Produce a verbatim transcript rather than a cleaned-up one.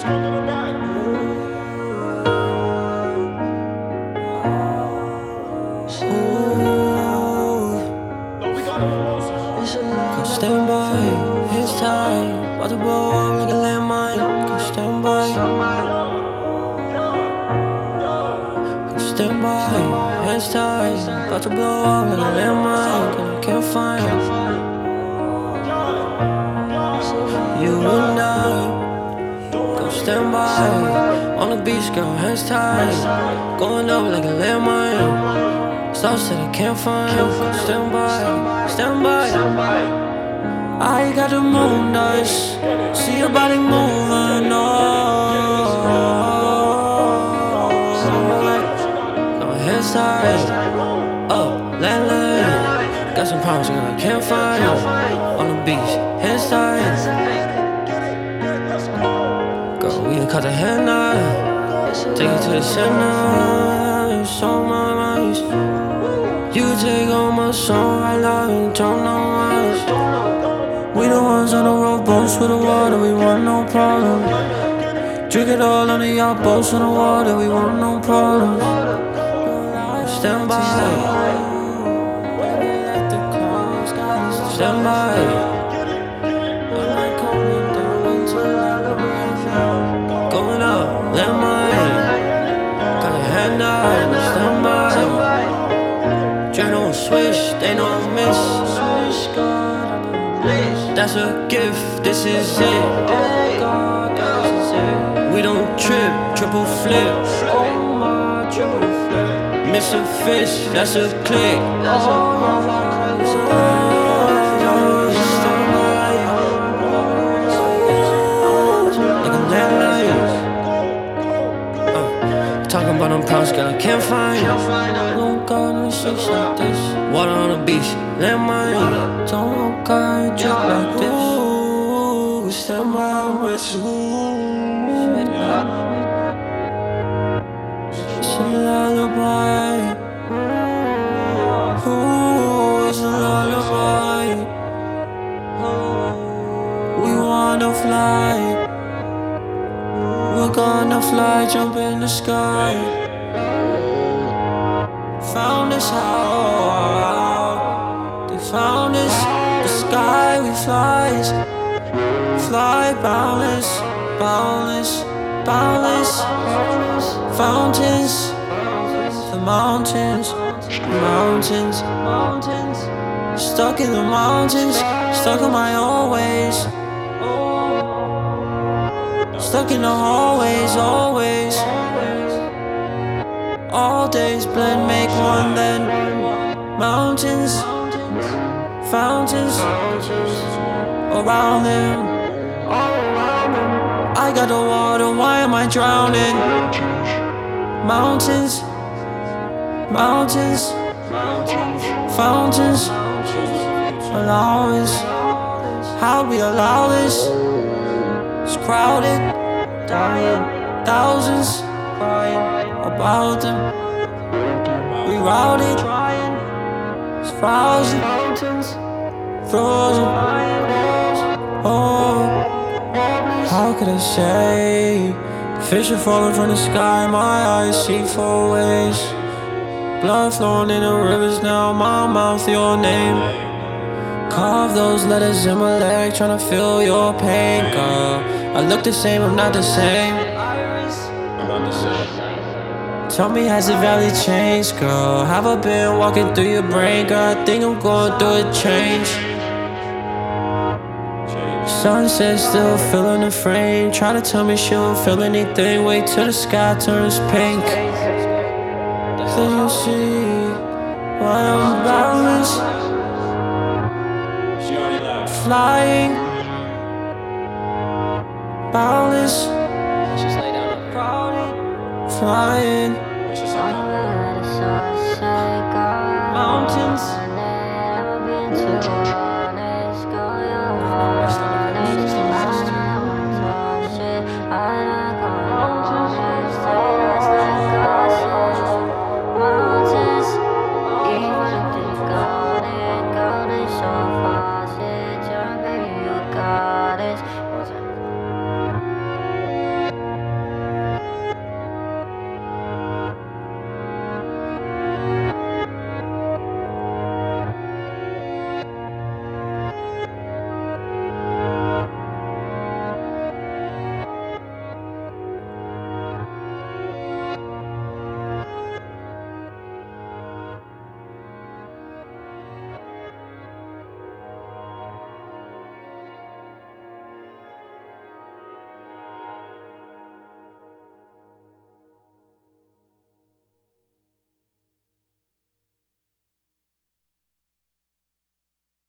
Come stand by, it's time. About to blow up like a landmine. Come stand by. Come stand by, it's time. About to blow up like a landmine. And I can't find you and I. Come stand by. On the beach, girl, hands tied. Going up like a landmine. Stars that I can't find. Stand by, stand by. I got the moon nice. See your body moving. Oh, my hands tied. Oh, land land. Got some problems girl, I can't find. On the beach, hands tied. Girl, we can cut the hand knife. Take it to the center. It's on my mind. You take all my soul right now and don't know why. We the ones on the road, boats with the water, we want no problem. Drink it all on the yacht, boats on the water, we want no problem. Stand by. Stand by. Going up, landmine. Got a hand out, stand by. Journal switch, they know I miss. That's a gift, this is it. We don't trip, triple flip. Miss a fish, that's a click. Like a landline. uh, Talking about them pounds, girl, I can't find. Don't got no shit like this. Water on the beach, landmine. Don't got drink like this. Ooh, stand by with you. It's a lullaby. Ooh, it's a lullaby. We wanna fly. We're gonna fly, jump in the sky. Found us how they found us. The sky we flies, fly boundless, boundless, boundless. Fountains, the mountains, mountains, mountains. Stuck in the mountains, stuck in my own ways. Stuck in the hallways, always. All days blend, make one then. Mountains, fountains, around them. I got the water, why am I drowning? Mountains, mountains, fountains. Allow us, how we allow this? It's crowded, dying, thousands crying about them. We routed, it's frozen, frozen. Oh, how could I say? Fish are falling from the sky, my eyes see four ways. Blood flowing in the rivers now, my mouth your name. Carve those letters in my leg, tryna feel your pain, girl. I look the same, I'm not the same. Tell me, has the valley changed, girl? Have I been walking through your brain, girl? I think I'm going through a change. Sunset still filling the frame. Try to tell me she don't feel anything. Wait till the sky turns pink. Then you'll see why I'm boundless. Flying, boundless. Flying, mountains.